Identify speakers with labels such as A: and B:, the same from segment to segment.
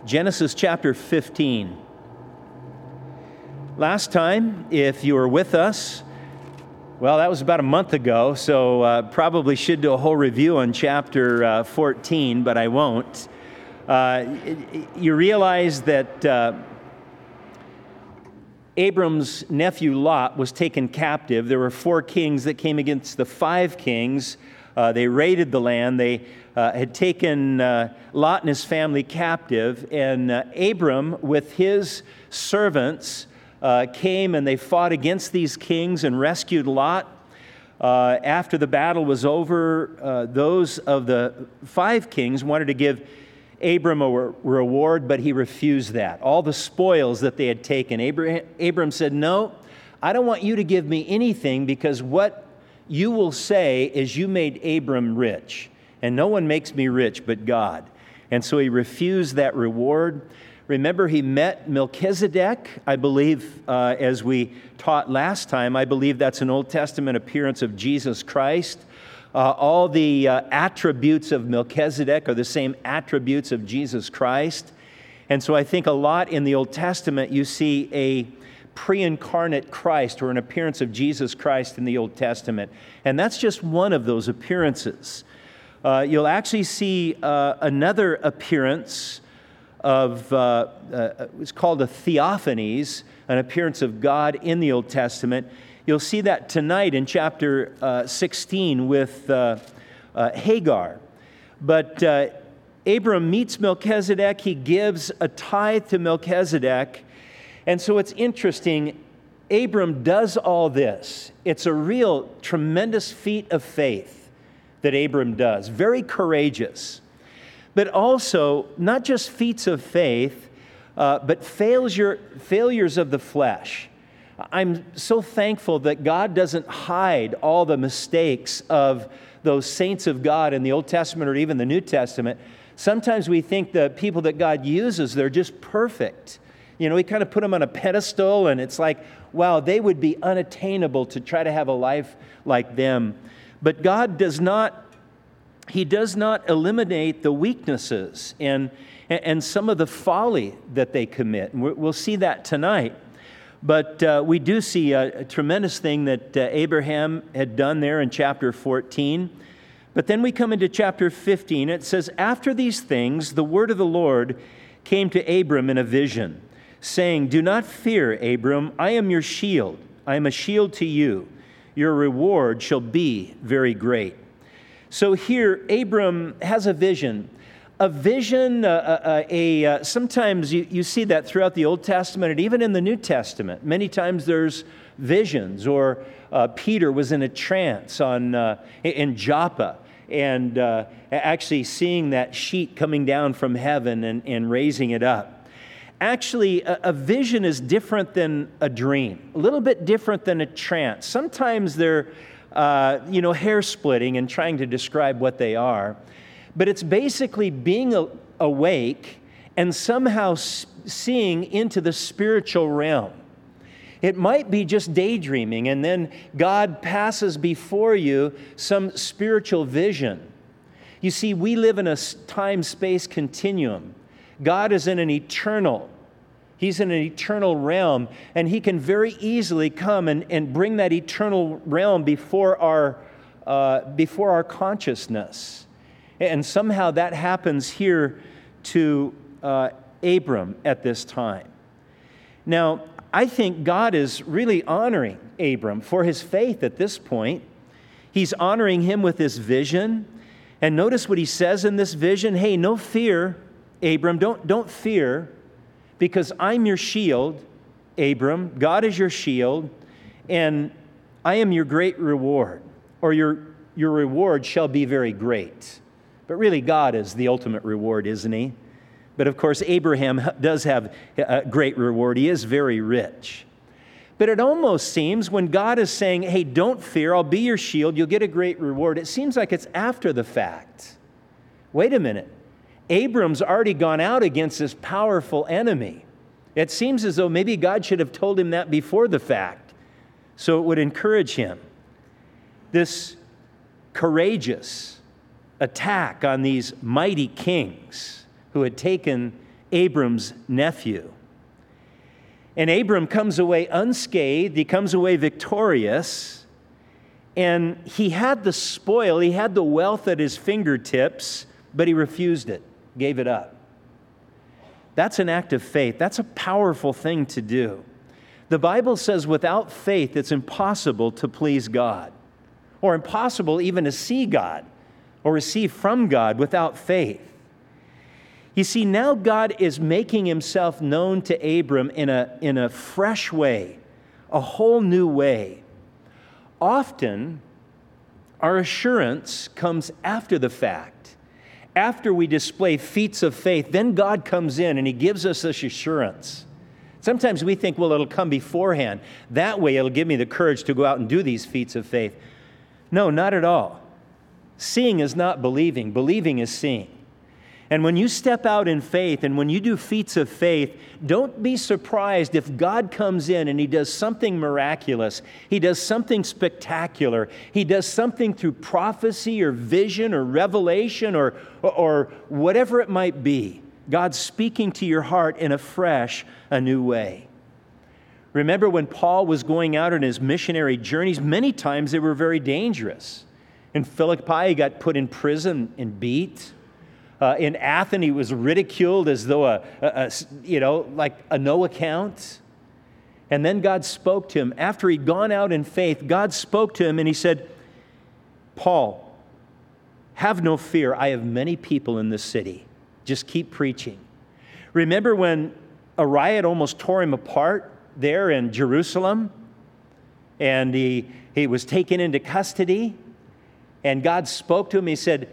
A: Genesis chapter 15. Last time, if you were with us, well, that was about a month ago, so probably should do a whole review on chapter 14, but I won't. You realize that Abram's nephew Lot was taken captive. There were 4 kings that came against the 5 kings. They raided the land. They had taken Lot and his family captive, and Abram, with his servants, came and they fought against these kings and rescued Lot. After the battle was over, those of the 5 kings wanted to give Abram a reward, but he refused that. All the spoils that they had taken, Abram said, "No, I don't want you to give me anything, because what you will say is you made Abram rich, and no one makes me rich but God." And so he refused that reward. Remember, he met Melchizedek, I believe, as we taught last time. I believe that's an Old Testament appearance of Jesus Christ. All the attributes of Melchizedek are the same attributes of Jesus Christ. And so I think a lot in the Old Testament you see a pre-incarnate Christ, or an appearance of Jesus Christ in the Old Testament. And that's just one of those appearances. You'll actually see another appearance of, it's called a theophanies, an appearance of God in the Old Testament. You'll see that tonight in chapter 16 with Hagar. But Abram meets Melchizedek. He gives a tithe to Melchizedek. And so it's interesting, Abram does all this. It's a real tremendous feat of faith that Abram does. Very courageous. But also, not just feats of faith, but failures of the flesh. I'm so thankful that God doesn't hide all the mistakes of those saints of God in the Old Testament or even the New Testament. Sometimes we think the people that God uses, they're just perfect. You know, we kind of put them on a pedestal, and it's like, wow, they would be unattainable to try to have a life like them. But God does not, He does not eliminate the weaknesses and some of the folly that they commit. And we'll see that tonight. But we do see a tremendous thing that Abraham had done there in chapter 14. But then we come into chapter 15. It says, "After these things, the word of the Lord came to Abram in a vision, saying, 'Do not fear, Abram, I am your shield. I am a shield to you. Your reward shall be very great.'" So here, Abram has a vision. A vision, sometimes you see that throughout the Old Testament and even in the New Testament. Many times there's visions, or Peter was in a trance in Joppa, and actually seeing that sheet coming down from heaven and raising it up. Actually, a vision is different than a dream, a little bit different than a trance. Sometimes they're hair-splitting and trying to describe what they are. But it's basically being awake and somehow seeing into the spiritual realm. It might be just daydreaming, and then God passes before you some spiritual vision. You see, we live in a time-space continuum. God is in an eternal. He's in an eternal realm, and He can very easily come and bring that eternal realm before our consciousness. And somehow that happens here to Abram at this time. Now, I think God is really honoring Abram for his faith at this point. He's honoring him with this vision. And notice what he says in this vision. "Hey, no fear, Abram. Don't fear, because I'm your shield, Abram. God is your shield, and I am your great reward," or your reward shall be very great. But really, God is the ultimate reward, isn't He? But of course, Abraham does have a great reward. He is very rich. But it almost seems when God is saying, "Hey, don't fear, I'll be your shield, you'll get a great reward," it seems like it's after the fact. Wait a minute. Abram's already gone out against this powerful enemy. It seems as though maybe God should have told him that before the fact, so it would encourage him. This courageous attack on these mighty kings who had taken Abram's nephew. And Abram comes away unscathed, he comes away victorious, and he had the spoil, he had the wealth at his fingertips, but he refused it, gave it up. That's an act of faith. That's a powerful thing to do. The Bible says without faith, it's impossible to please God, or impossible even to see God or receive from God without faith. You see, now God is making himself known to Abram in a fresh way, a whole new way. Often, our assurance comes after the fact. After we display feats of faith, then God comes in and he gives us this assurance. Sometimes we think, well, it'll come beforehand. That way it'll give me the courage to go out and do these feats of faith. No, not at all. Seeing is not believing. Believing is seeing. And when you step out in faith and when you do feats of faith, don't be surprised if God comes in and he does something miraculous. He does something spectacular. He does something through prophecy or vision or revelation or whatever it might be. God's speaking to your heart in a fresh, a new way. Remember when Paul was going out on his missionary journeys, many times they were very dangerous. In Philippi, he got put in prison and beat. In Athens, he was ridiculed as though like a no account. And then God spoke to him. After he'd gone out in faith, God spoke to him and he said, Paul, have no fear. I have many people in this city. Just keep preaching. Remember when a riot almost tore him apart there in Jerusalem? And he was taken into custody. And God spoke to him. He said,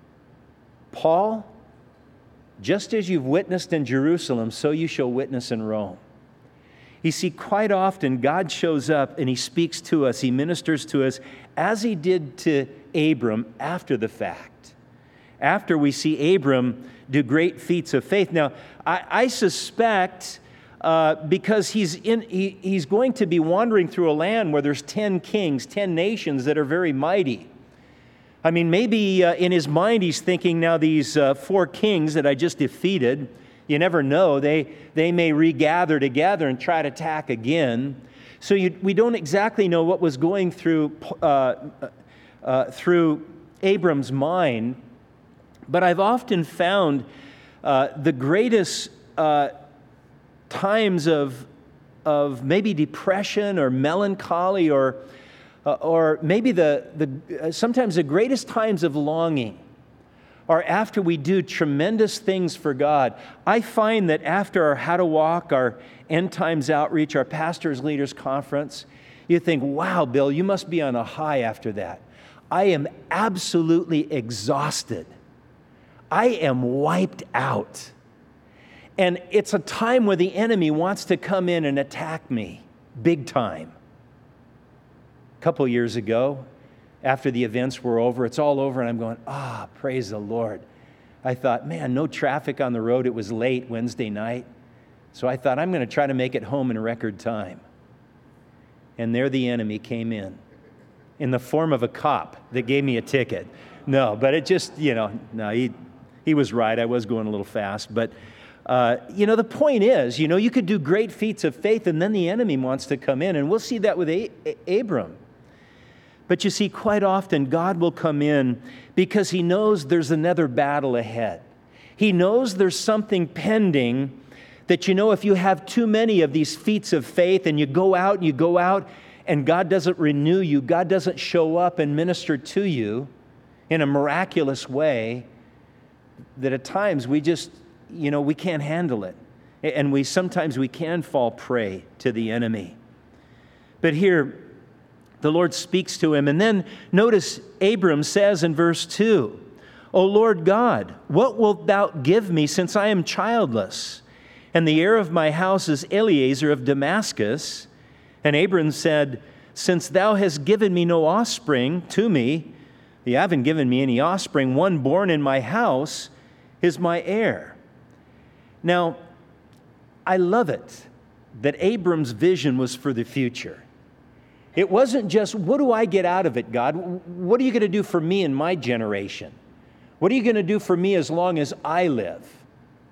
A: Paul, just as you've witnessed in Jerusalem, so you shall witness in Rome. You see, quite often God shows up and he speaks to us, he ministers to us, as he did to Abram after the fact. After we see Abram do great feats of faith. Now, I suspect because he's going to be wandering through a land where there's 10 kings, 10 nations that are very mighty. I mean, maybe in his mind he's thinking now these 4 kings that I just defeated, you never know, they may regather together and try to attack again. So we don't exactly know what was going through Abram's mind, but I've often found the greatest times of maybe depression or melancholy or maybe sometimes the greatest times of longing are after we do tremendous things for God. I find that after our How to Walk, our End Times Outreach, our Pastors Leaders Conference, you think, wow, Bill, you must be on a high after that. I am absolutely exhausted. I am wiped out. And it's a time where the enemy wants to come in and attack me big time. A couple years ago, after the events were over, it's all over, and I'm going, praise the Lord. I thought, man, no traffic on the road. It was late Wednesday night. So I thought, I'm going to try to make it home in record time. And there the enemy came in the form of a cop that gave me a ticket. No, but it just, no, he was right. I was going a little fast. But, the point is, you could do great feats of faith, and then the enemy wants to come in. And we'll see that with Abram. But you see, quite often God will come in because he knows there's another battle ahead. He knows there's something pending that, if you have too many of these feats of faith and you go out and God doesn't renew you, God doesn't show up and minister to you in a miraculous way, that at times we just, we can't handle it. And sometimes we can fall prey to the enemy. But here, the Lord speaks to him. And then notice Abram says in verse 2, O Lord God, what wilt thou give me since I am childless? And the heir of my house is Eliezer of Damascus. And Abram said, since thou hast given me no offspring to me, you haven't given me any offspring, one born in my house is my heir. Now, I love it that Abram's vision was for the future. It wasn't just, what do I get out of it, God? What are you going to do for me in my generation? What are you going to do for me as long as I live?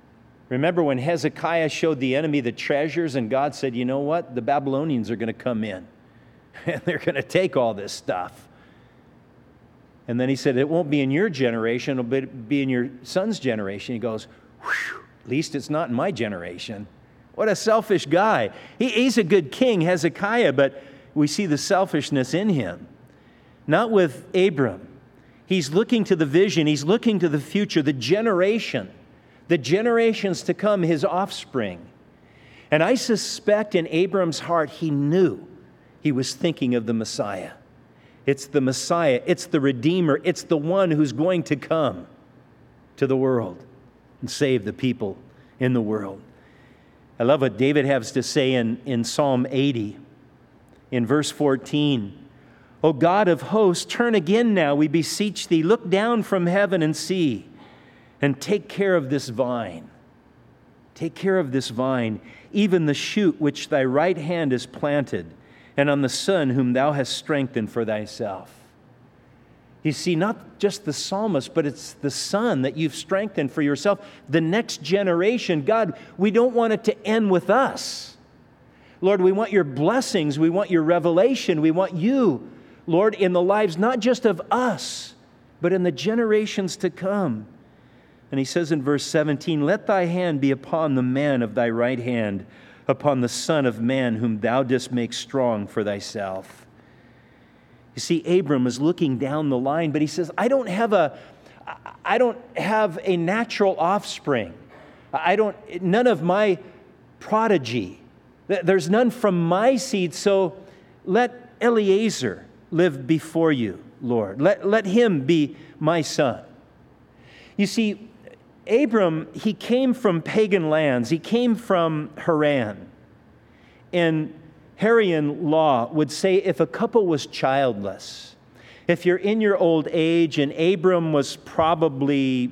A: Remember when Hezekiah showed the enemy the treasures and God said, you know what? The Babylonians are going to come in and they're going to take all this stuff. And then he said, it won't be in your generation, it'll be in your son's generation. He goes, whew, at least it's not in my generation. What a selfish guy. He's a good king, Hezekiah, but we see the selfishness in him. Not with Abram. He's looking to the vision. He's looking to the future, the generations to come, his offspring. And I suspect in Abram's heart, he knew he was thinking of the Messiah. It's the Messiah. It's the Redeemer. It's the one who's going to come to the world and save the people in the world. I love what David has to say in Psalm 80, in verse 14. O God of hosts, turn again now, we beseech thee. Look down from heaven and see, and take care of this vine. Take care of this vine, even the shoot which thy right hand has planted, and on the son whom thou hast strengthened for thyself. You see, not just the psalmist, but it's the son that you've strengthened for yourself. The next generation, God, we don't want it to end with us. Lord, we want your blessings. We want your revelation. We want you, Lord, in the lives not just of us, but in the generations to come. And he says in verse 17, let thy hand be upon the man of thy right hand, upon the Son of Man whom thou didst make strong for thyself. You see, Abram is looking down the line, but he says, I don't have a natural offspring. None of my prodigy. There's none from my seed, so let Eliezer live before you, Lord. Let him be my son. You see, Abram, he came from pagan lands. He came from Haran. And Hurrian law would say if a couple was childless, if you're in your old age, and Abram was probably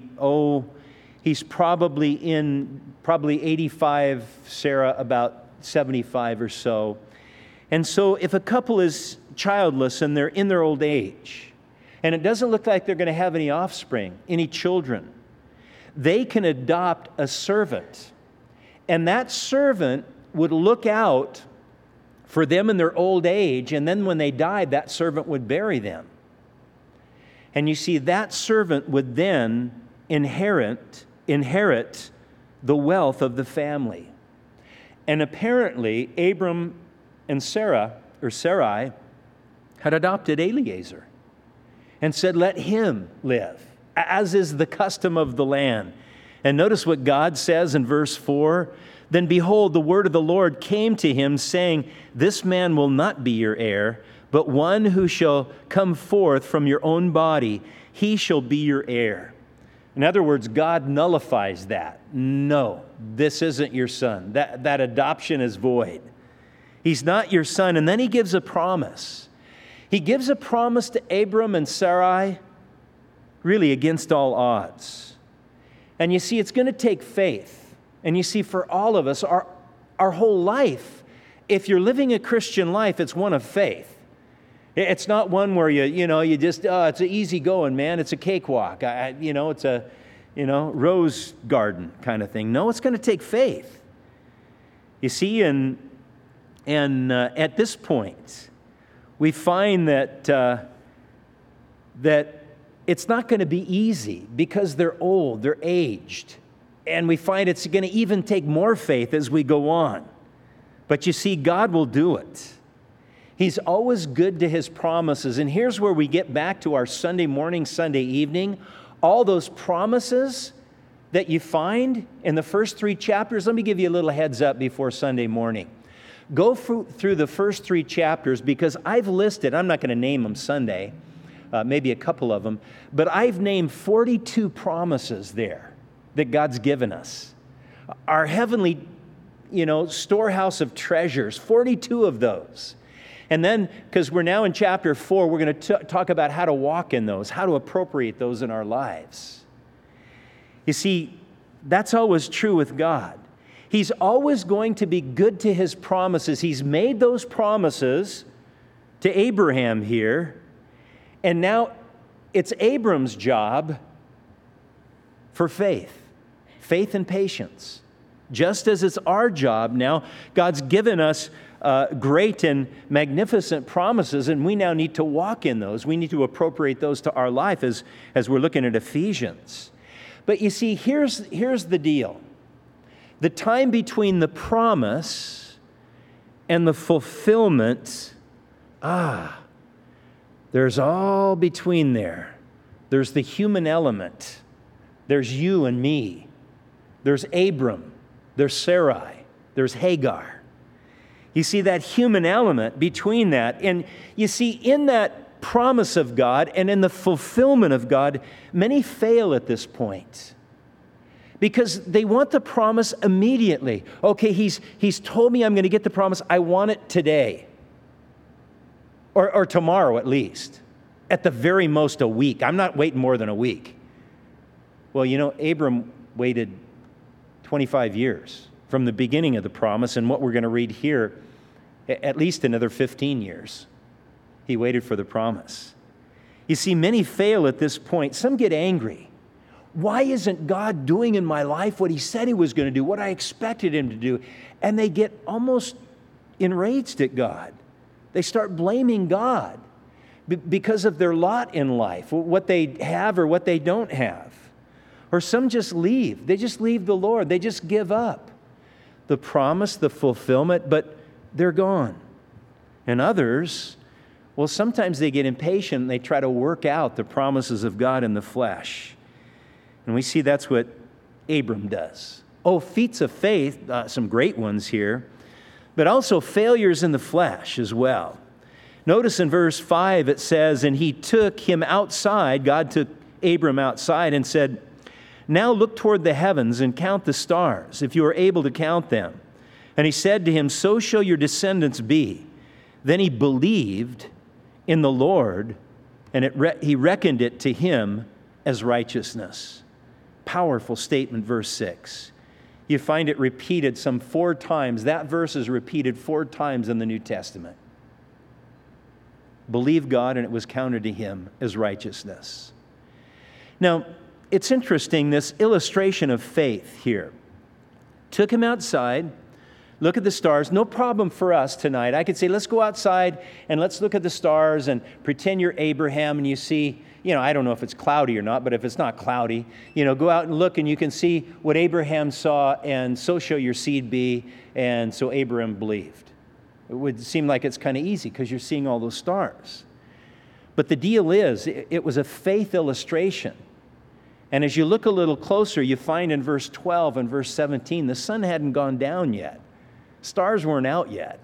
A: 85, Sarah about 75 or so. And so if a couple is childless and they're in their old age, and it doesn't look like they're going to have any offspring, any children, they can adopt a servant. And that servant would look out for them in their old age, and then when they died, that servant would bury them. And you see, that servant would then inherit the wealth of the family. And apparently, Abram and Sarai had adopted Eliezer and said, let him live, as is the custom of the land. And notice what God says in verse 4. Then behold, the word of the Lord came to him, saying, this man will not be your heir, but one who shall come forth from your own body, he shall be your heir. In other words, God nullifies that. No, this isn't your son. That adoption is void. He's not your son. And then he gives a promise. He gives a promise to Abram and Sarai, really against all odds. And you see, it's going to take faith. And you see, for all of us, our whole life, if you're living a Christian life, it's one of faith. It's not one where you just, it's an easy going, man. It's a cakewalk. It's a, rose garden kind of thing. No, it's going to take faith. You see, and at this point, we find that it's not going to be easy because they're old, they're aged. And we find it's going to even take more faith as we go on. But you see, God will do it. He's always good to his promises. And here's where we get back to our Sunday morning, Sunday evening. All those promises that you find in the first 3 chapters. Let me give you a little heads up before Sunday morning. Go through the first 3 chapters, because I've listed, I'm not going to name them Sunday, maybe a couple of them, but I've named 42 promises there that God's given us. Our heavenly, storehouse of treasures, 42 of those. And then, because we're now in chapter 4, we're going to talk about how to walk in those, how to appropriate those in our lives. You see, that's always true with God. He's always going to be good to his promises. He's made those promises to Abraham here, and now it's Abram's job for faith and patience. just as it's our job now. God's given us great and magnificent promises, and we now need to walk in those. We need to appropriate those to our life as we're looking at Ephesians. But you see, here's the deal. The time between the promise and the fulfillment, there's all between there. There's the human element. There's you and me. There's Abram. There's Sarai. There's Hagar. You see that human element between that. And you see, in that promise of God and in the fulfillment of God, many fail at this point because they want the promise immediately. Okay, he's told me I'm going to get the promise. I want it today. Or tomorrow at least. At the very most a week. I'm not waiting more than a week. Well, you know, Abram waited 25 years from the beginning of the promise, and what we're going to read here, at least another 15 years. He waited for the promise. You see, many fail at this point. Some get angry. Why isn't God doing in my life what He said He was going to do, what I expected Him to do? And they get almost enraged at God. They start blaming God because of their lot in life, what they have or what they don't have. Or some just leave. They just leave the Lord. They just give up the promise, the fulfillment, but they're gone. And others, well, sometimes they get impatient and they try to work out the promises of God in the flesh. And we see that's what Abram does. Oh, feats of faith, some great ones here, but also failures in the flesh as well. Notice in verse 5 it says, and he took him outside, God took Abram outside and said, now look toward the heavens and count the stars, if you are able to count them. And he said to him, so shall your descendants be. Then he believed in the Lord, and he reckoned it to him as righteousness. Powerful statement, verse 6. You find it repeated some 4 times. That verse is repeated 4 times in the New Testament. Believe God, and it was counted to him as righteousness. Now, it's interesting, this illustration of faith here. Took him outside, look at the stars. No problem for us tonight. I could say, let's go outside and let's look at the stars and pretend you're Abraham and you see, I don't know if it's cloudy or not, but if it's not cloudy, go out and look and you can see what Abraham saw, and so shall your seed be. And so Abraham believed. It would seem like it's kind of easy because you're seeing all those stars. But the deal is, it was a faith illustration. And as you look a little closer, you find in verse 12 and verse 17, the sun hadn't gone down yet. Stars weren't out yet.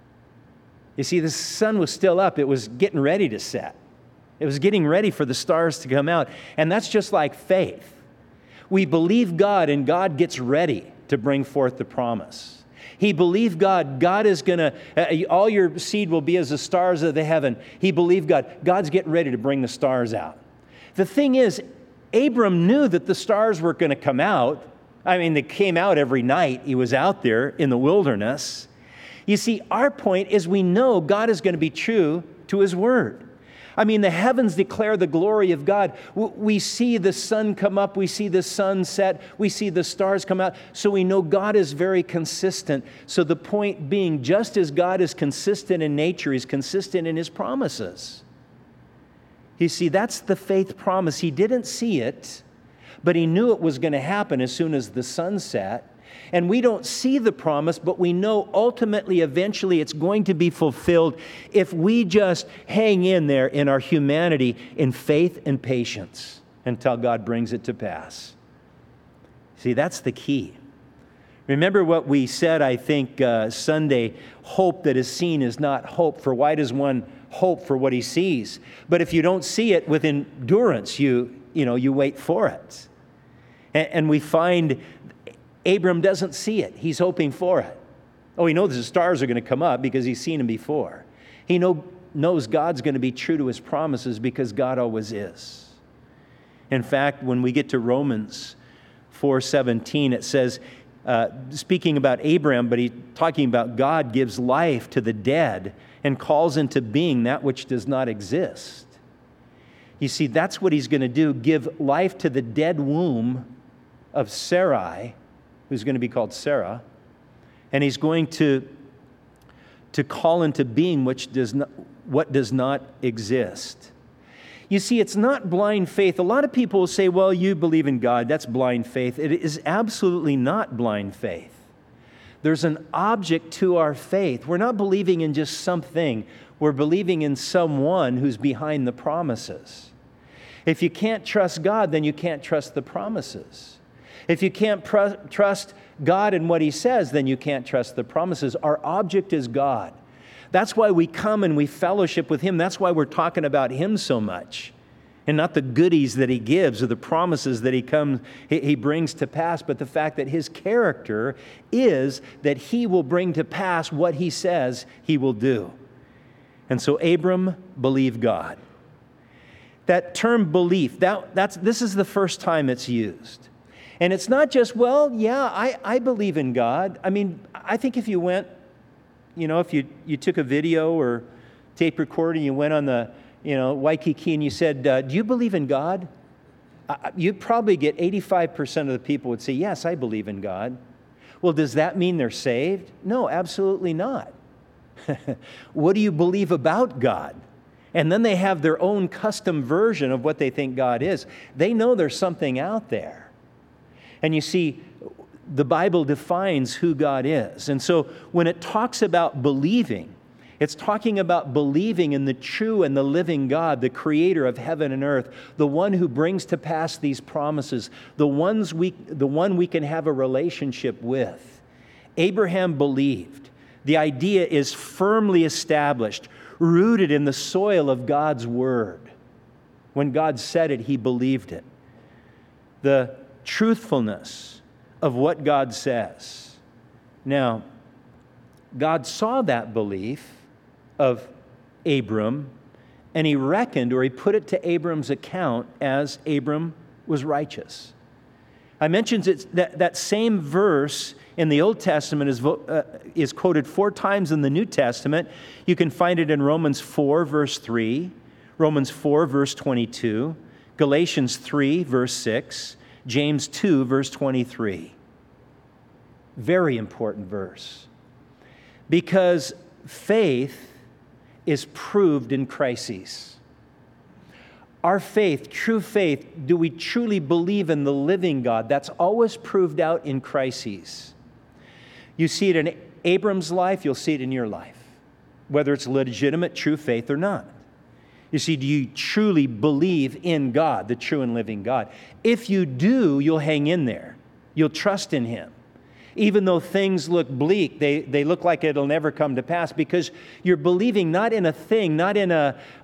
A: You see, the sun was still up. It was getting ready to set. It was getting ready for the stars to come out. And that's just like faith. We believe God, and God gets ready to bring forth the promise. He believed God. God is going to, all your seed will be as the stars of the heaven. He believed God. God's getting ready to bring the stars out. The thing is, Abram knew that the stars were going to come out. I mean, they came out every night. He was out there in the wilderness. You see, our point is we know God is going to be true to His word. I mean, the heavens declare the glory of God. We see the sun come up. We see the sun set. We see the stars come out. So we know God is very consistent. So the point being, just as God is consistent in nature, He's consistent in His promises. You see, that's the faith promise. He didn't see it, but he knew it was going to happen as soon as the sun set. And we don't see the promise, but we know ultimately, eventually, it's going to be fulfilled if we just hang in there in our humanity in faith and patience until God brings it to pass. See, that's the key. Remember what we said, I think, Sunday, hope that is seen is not hope. For why does one hope for what he sees? But if you don't see it with endurance, you wait for it. And we find Abram doesn't see it. He's hoping for it. Oh, he knows the stars are going to come up because he's seen them before. He knows God's going to be true to His promises because God always is. In fact, when we get to Romans 4:17, it says, speaking about Abraham, but he's talking about God gives life to the dead and calls into being that which does not exist. You see, that's what He's going to do, give life to the dead womb of Sarai who's going to be called Sarah, and he's going to call into being what does not exist. You see, it's not blind faith. A lot of people will say, well, you believe in God, that's blind faith. It is absolutely not blind faith. There's an object to our faith. We're not believing in just something. We're believing in someone who's behind the promises. If you can't trust God, then you can't trust the promises. If you can't trust God and what He says, then you can't trust the promises. Our object is God. That's why we come and we fellowship with Him. That's why we're talking about Him so much, and not the goodies that He gives or the promises that He brings to pass, but the fact that His character is that He will bring to pass what He says He will do. And so Abram believed God. That term belief, this is the first time it's used. And it's not just, well, yeah, I believe in God. I mean, I think if you went, if you took a video or tape recording, you went on the, Waikiki and you said, do you believe in God? You'd probably get 85% of the people would say, yes, I believe in God. Well, does that mean they're saved? No, absolutely not. What do you believe about God? And then they have their own custom version of what they think God is. They know there's something out there. And you see, the Bible defines who God is. And so when it talks about believing, it's talking about believing in the true and the living God, the creator of heaven and earth, the one who brings to pass these promises, the one we can have a relationship with. Abraham believed. The idea is firmly established, rooted in the soil of God's word. When God said it, he believed it. The truthfulness of what God says. Now, God saw that belief of Abram, and he reckoned, or he put it to Abram's account as Abram was righteous. I mentioned that same verse in the Old Testament is quoted 4 times in the New Testament. You can find it in Romans 4, verse 3, Romans 4, verse 22, Galatians 3, verse 6, James 2, verse 23. Very important verse. Because faith is proved in crises. Our faith, true faith, do we truly believe in the living God? That's always proved out in crises. You see it in Abram's life, you'll see it in your life, whether it's legitimate, true faith or not. You see, do you truly believe in God, the true and living God? If you do, you'll hang in there. You'll trust in Him. Even though things look bleak, they look like it'll never come to pass, because you're believing not in a thing, not in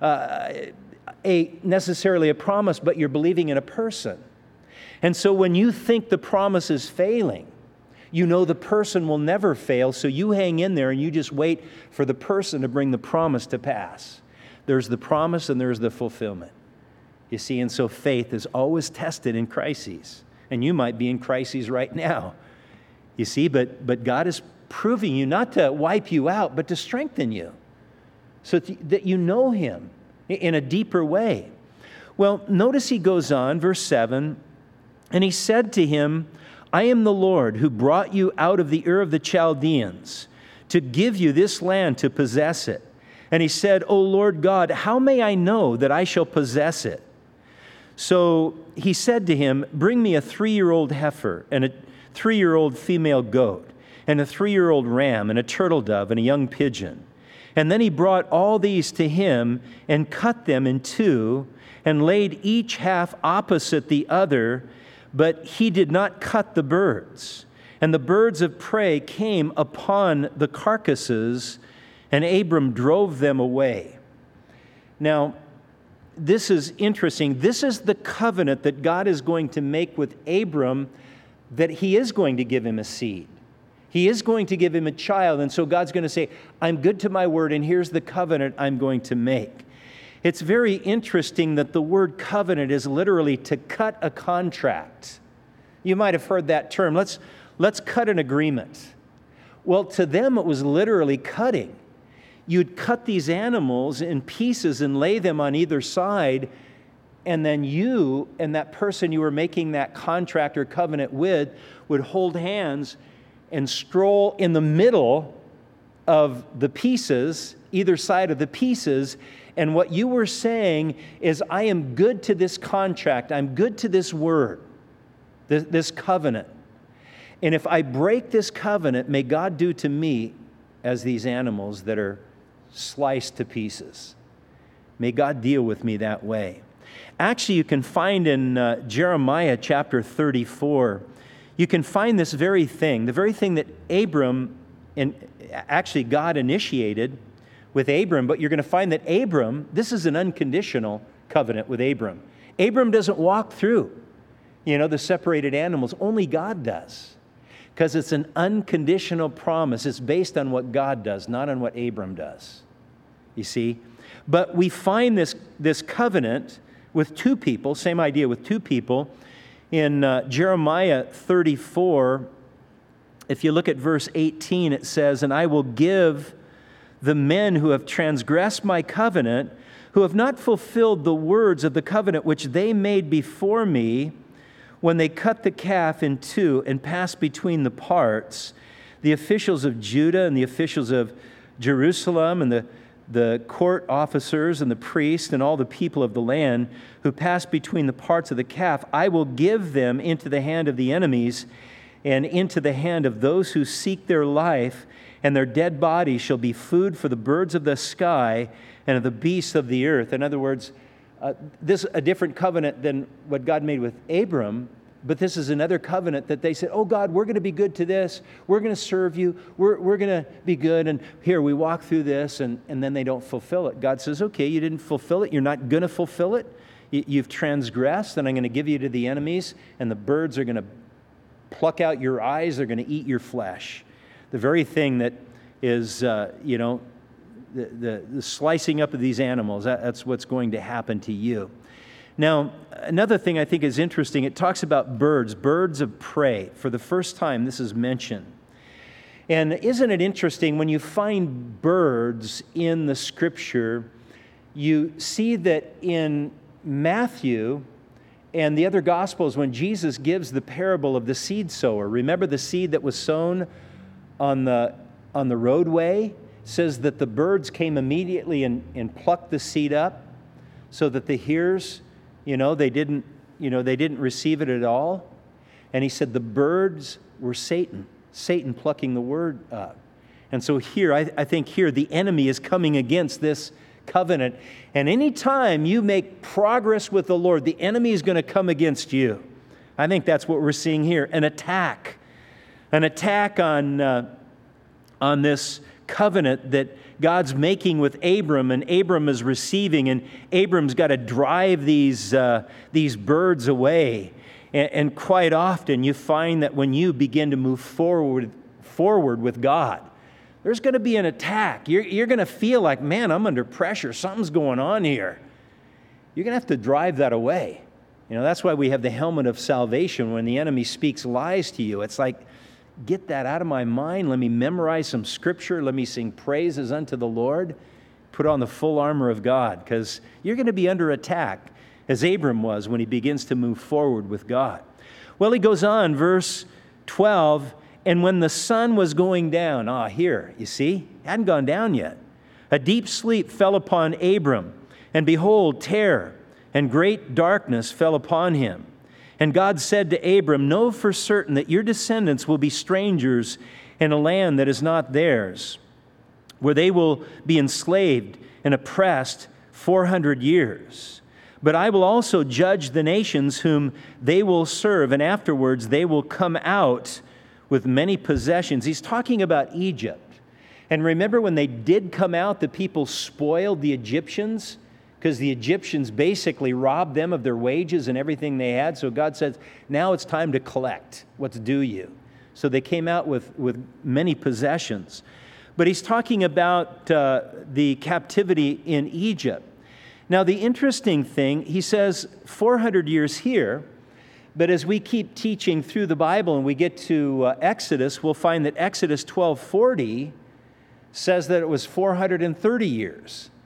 A: necessarily a promise, but you're believing in a person. And so when you think the promise is failing, you know the person will never fail, so you hang in there and you just wait for the person to bring the promise to pass. There's the promise and there's the fulfillment. You see, and so faith is always tested in crises. And you might be in crises right now. You see, but God is proving you not to wipe you out, but to strengthen you so that you know Him in a deeper way. Well, notice he goes on, verse 7, and he said to him, I am the Lord who brought you out of the Ur of the Chaldeans to give you this land to possess it. And he said, O Lord God, how may I know that I shall possess it? So he said to him, bring me a 3-year-old heifer and a 3-year-old female goat and a 3-year-old ram and a turtle dove and a young pigeon. And then he brought all these to him and cut them in 2 and laid each half opposite the other, but he did not cut the birds. And the birds of prey came upon the carcasses, and Abram drove them away. Now, this is interesting. This is the covenant that God is going to make with Abram, that He is going to give him a seed. He is going to give him a child. And so God's going to say, I'm good to my word, and here's the covenant I'm going to make. It's very interesting that the word covenant is literally to cut a contract. You might have heard that term. Let's cut an agreement. Well, to them it was literally cutting. You'd cut these animals in pieces and lay them on either side and then you and that person you were making that contract or covenant with would hold hands and stroll in the middle of the pieces, either side of the pieces, and what you were saying is, I am good to this contract, I'm good to this word, this covenant. And if I break this covenant, may God do to me as these animals that are sliced to pieces. May God deal with me that way. Actually, you can find in Jeremiah chapter 34, you can find this very thing, the very thing that Abram, and actually God initiated with Abram, but you're going to find that Abram, this is an unconditional covenant with Abram. Abram doesn't walk through, the separated animals. Only God does. Because it's an unconditional promise. It's based on what God does, not on what Abram does. You see? But we find this covenant with two people, same idea with two people. In Jeremiah 34, if you look at verse 18, it says, "And I will give the men who have transgressed my covenant, who have not fulfilled the words of the covenant which they made before me, when they cut the calf in two and passed between the parts, the officials of Judah and the officials of Jerusalem and the court officers and the priests and all the people of the land who passed between the parts of the calf, I will give them into the hand of the enemies and into the hand of those who seek their life, and their dead bodies shall be food for the birds of the sky and of the beasts of the earth." In other words, this is a different covenant than what God made with Abram, but this is another covenant that they said, oh God, we're going to be good to this. We're going to serve you. We're going to be good. And here we walk through this, and then they don't fulfill it. God says, okay, you didn't fulfill it. You're not going to fulfill it. You've transgressed, and I'm going to give you to the enemies, and the birds are going to pluck out your eyes. They're going to eat your flesh. The very thing that is, the slicing up of these animals, that's what's going to happen to you. Now, another thing I think is interesting, it talks about birds of prey. For the first time, this is mentioned. And isn't it interesting, when you find birds in the Scripture, you see that in Matthew and the other Gospels, when Jesus gives the parable of the seed sower, remember the seed that was sown on the roadway? Says that the birds came immediately and plucked the seed up, so that the hearers, they didn't receive it at all. And he said the birds were Satan plucking the word up. And so here, I think here, the enemy is coming against this covenant. And anytime you make progress with the Lord, the enemy is going to come against you. I think that's what we're seeing here, an attack on this covenant that God's making with Abram, and Abram is receiving, and Abram's got to drive these birds away. And quite often you find that when you begin to move forward with God, there's going to be an attack. You're going to feel like, man, I'm under pressure. Something's going on here. You're going to have to drive that away. That's why we have the helmet of salvation. When the enemy speaks lies to you, it's like, get that out of my mind. Let me memorize some scripture. Let me sing praises unto the Lord. Put on the full armor of God, because you're going to be under attack, as Abram was when he begins to move forward with God. Well, he goes on, verse 12, and when the sun was going down, here, you see, it hadn't gone down yet. A deep sleep fell upon Abram, and behold, terror and great darkness fell upon him. And God said to Abram, know for certain that your descendants will be strangers in a land that is not theirs, where they will be enslaved and oppressed 400 years. But I will also judge the nations whom they will serve, and afterwards they will come out with many possessions. He's talking about Egypt. And remember, when they did come out, the people spoiled the Egyptians, because the Egyptians basically robbed them of their wages and everything they had. So God says, now it's time to collect what's due you. So they came out with many possessions. But he's talking about the captivity in Egypt. Now, the interesting thing, he says 400 years here, but as we keep teaching through the Bible and we get to Exodus, we'll find that Exodus 12:40 says that it was 430 years.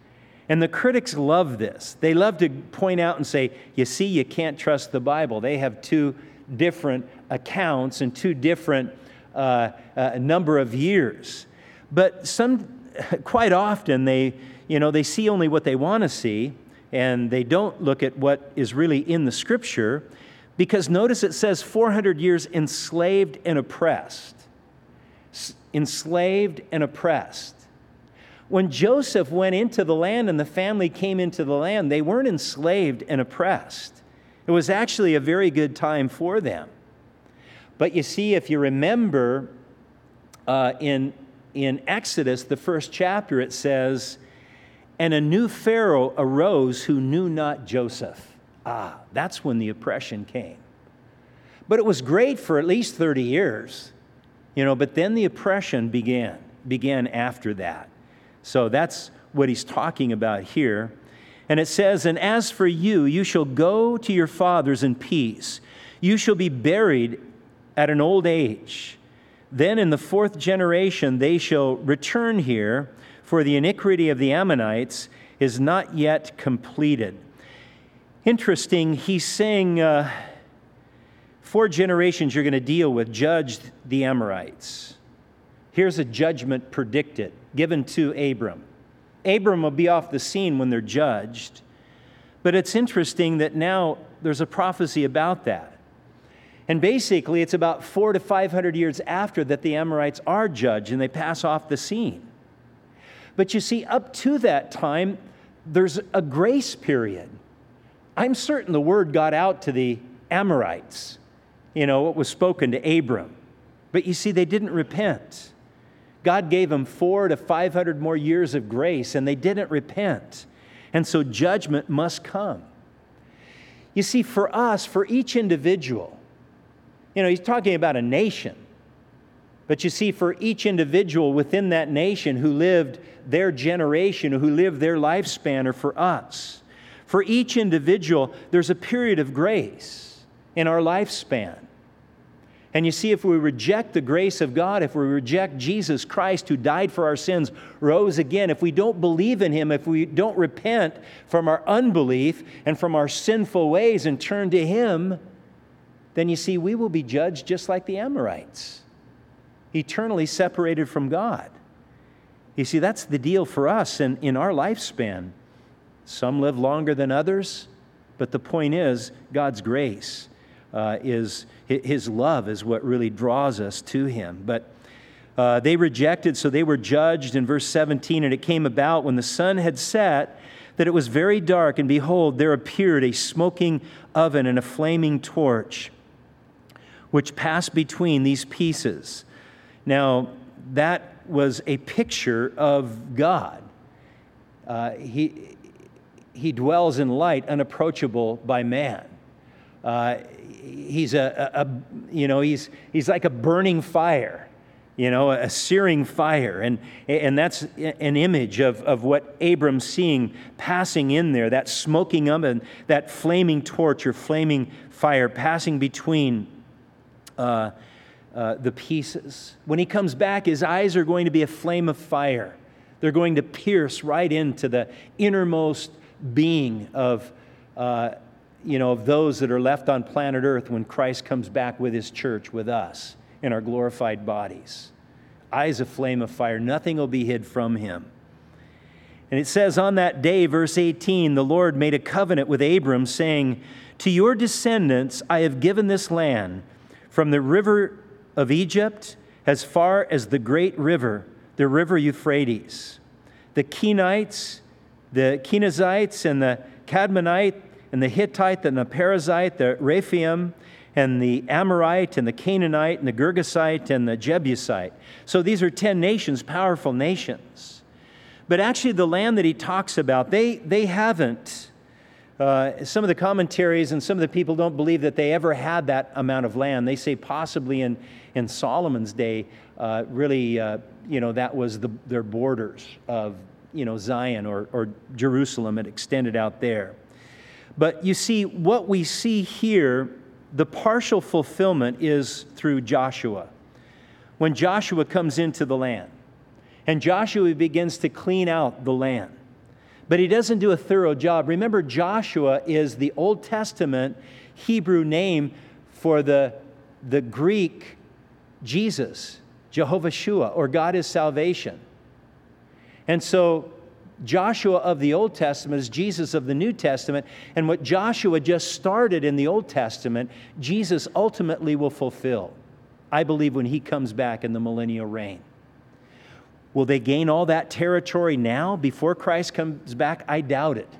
A: And the critics love this. They love to point out and say, you see, you can't trust the Bible. They have two different accounts and two different number of years. But quite often they see only what they want to see, and they don't look at what is really in the Scripture, because notice it says 400 years enslaved and oppressed. Enslaved and oppressed. When Joseph went into the land and the family came into the land, they weren't enslaved and oppressed. It was actually a very good time for them. But you see, if you remember in Exodus, the first chapter, it says, "And a new Pharaoh arose who knew not Joseph." That's when the oppression came. But it was great for at least 30 years, but then the oppression began after that. So that's what he's talking about here. And it says, "And as for you, you shall go to your fathers in peace. You shall be buried at an old age. Then in the 4th generation they shall return here, for the iniquity of the Ammonites is not yet completed." Interesting, he's saying 4 generations you're going to deal with, judge the Amorites. Here's a judgment predicted, given to Abram. Abram will be off the scene when they're judged. But it's interesting that now there's a prophecy about that. And basically, it's about 400 to 500 years after that the Amorites are judged and they pass off the scene. But you see, up to that time, there's a grace period. I'm certain the word got out to the Amorites, what was spoken to Abram. But you see, they didn't repent. God gave them 400 to 500 more years of grace, and they didn't repent. And so judgment must come. You see, for us, for each individual, he's talking about a nation. But you see, for each individual within that nation who lived their generation, who lived their lifespan, or for us, for each individual, there's a period of grace in our lifespan. And you see, if we reject the grace of God, if we reject Jesus Christ who died for our sins, rose again, if we don't believe in Him, if we don't repent from our unbelief and from our sinful ways and turn to Him, then you see, we will be judged just like the Amorites, eternally separated from God. You see, that's the deal for us in our lifespan. Some live longer than others, but the point is, God's grace is His love is what really draws us to Him. But they rejected, so they were judged in verse 17. "And it came about when the sun had set that it was very dark, and behold, there appeared a smoking oven and a flaming torch, which passed between these pieces." Now, that was a picture of God. He dwells in light, unapproachable by man. He's he's like a burning fire, a searing fire, and that's an image of what Abram's seeing passing in there, that smoking oven, that flaming torch or flaming fire passing between the pieces. When He comes back, His eyes are going to be a flame of fire. They're going to pierce right into the innermost being of those that are left on planet Earth when Christ comes back with His church, with us, in our glorified bodies. Eyes of flame of fire. Nothing will be hid from Him. And it says, "On that day," verse 18, "the Lord made a covenant with Abram, saying, 'To your descendants I have given this land, from the river of Egypt as far as the great river, the river Euphrates. The Kenites, the Kenizzites, and the Cadmonite, and the Hittite, and the Perizzite, the Rephaim, and the Amorite, and the Canaanite, and the Girgasite, and the Jebusite.'" So these are 10 nations, powerful nations. But actually the land that he talks about, they haven't. Some of the commentaries and some of the people don't believe that they ever had that amount of land. They say possibly in Solomon's day, that was their borders of Zion or Jerusalem. It extended out there. But you see, what we see here, the partial fulfillment is through Joshua. When Joshua comes into the land, and Joshua begins to clean out the land. But he doesn't do a thorough job. Remember, Joshua is the Old Testament Hebrew name for the Greek Jesus, Jehovah Shua, or God is salvation. And so Joshua of the Old Testament is Jesus of the New Testament. And what Joshua just started in the Old Testament, Jesus ultimately will fulfill, I believe, when he comes back in the millennial reign. Will they gain all that territory now before Christ comes back? I doubt it.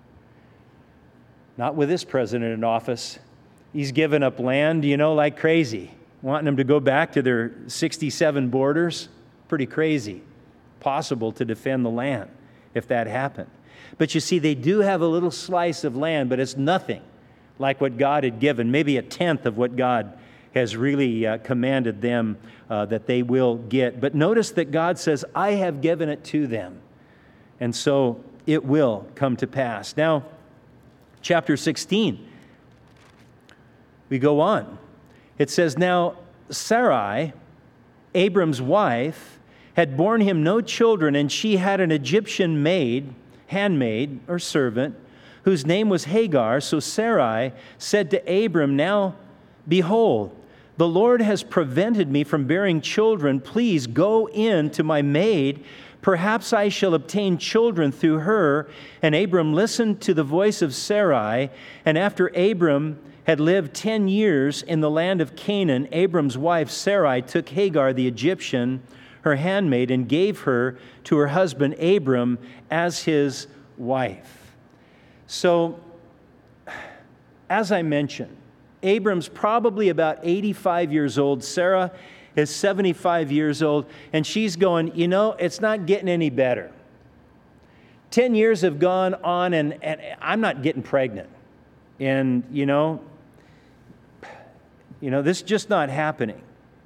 A: Not with this president in office. He's given up land, like crazy. Wanting them to go back to their 67 borders. Pretty crazy. Possible to defend the land if that happened. But you see, they do have a little slice of land, but it's nothing like what God had given. Maybe a tenth of what God has really commanded them that they will get. But notice that God says, I have given it to them. And so it will come to pass. Now, chapter 16, we go on. It says, now Sarai, Abram's wife, had borne him no children, and she had an Egyptian maid, handmaid or servant, whose name was Hagar. So Sarai said to Abram, now behold, the Lord has prevented me from bearing children. Please go in to my maid. Perhaps I shall obtain children through her. And Abram listened to the voice of Sarai. And after Abram had lived 10 years in the land of Canaan, Abram's wife Sarai took Hagar the Egyptian, her handmaid, and gave her to her husband Abram as his wife. So, as I mentioned, Abram's probably about 85 years old. Sarah is 75 years old. And she's going, it's not getting any better. 10 years have gone on, and I'm not getting pregnant. And, this is just not happening.